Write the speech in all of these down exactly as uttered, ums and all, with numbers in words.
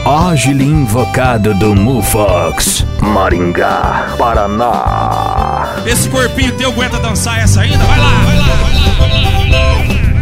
ágil e invocado do Mufox, Maringá, Paraná. Esse corpinho teu aguenta dançar essa ainda? Vai lá, vai lá, vai lá, vai lá, vai lá, vai lá.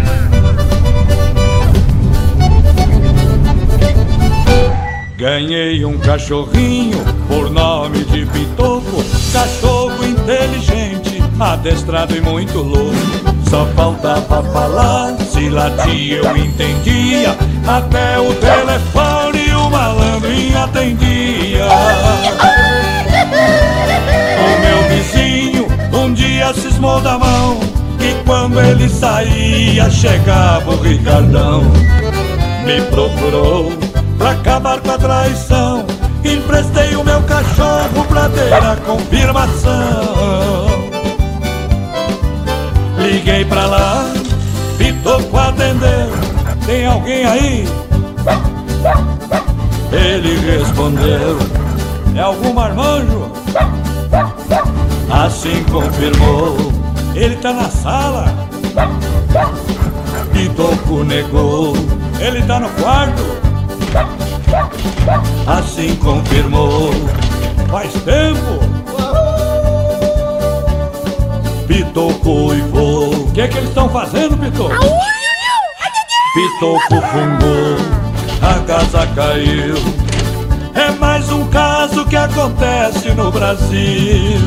Ganhei um cachorrinho por nome de Pitoco, cachorro inteligente, adestrado e muito louco. Só faltava falar, se latia eu entendia, até o telefone o malandrinho atendia. O meu vizinho um dia cismou da mão, que quando ele saía chegava o Ricardão. Me procurou pra acabar com a traição, emprestei o meu cachorro pra ter a confirmação. Liguei pra lá, Pitoco atendeu, tem alguém aí? Ele respondeu, é algum marmanjo? Assim confirmou, ele tá na sala? Pitoco negou, ele tá no quarto? Assim confirmou, faz tempo? Pitoco uivou, o que é que eles estão fazendo, Pitoco? Pitoco fungou, a casa caiu. É mais um caso que acontece no Brasil.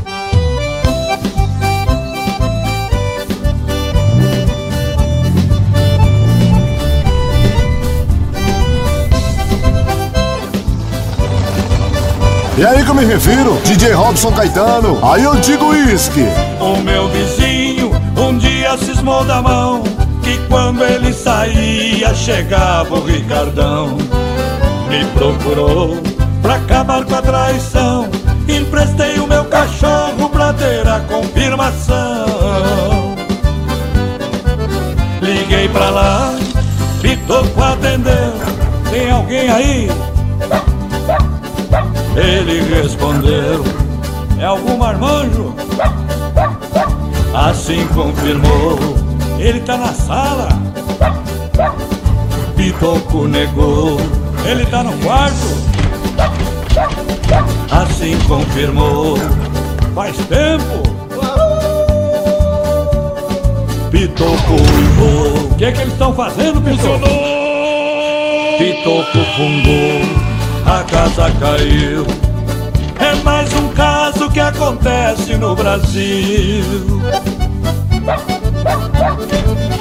E aí que eu me refiro, D J Robson Caetano, aí eu digo uísque. O meu vizinho um dia cismou da mão, que quando ele saía chegava o Ricardão. Me procurou pra acabar com a traição, emprestei o meu cachorro pra ter a confirmação. Liguei pra lá, Pitoco atendeu, tem alguém aí? Ele respondeu, é algum marmanjo? Assim confirmou, ele tá na sala? Pitoco negou, ele tá no quarto? Assim confirmou, faz tempo? Pitoco uivou, o que é que eles estão fazendo, Pitoco? Pitoco fungou, a casa caiu. É mais um caso que acontece no Brasil.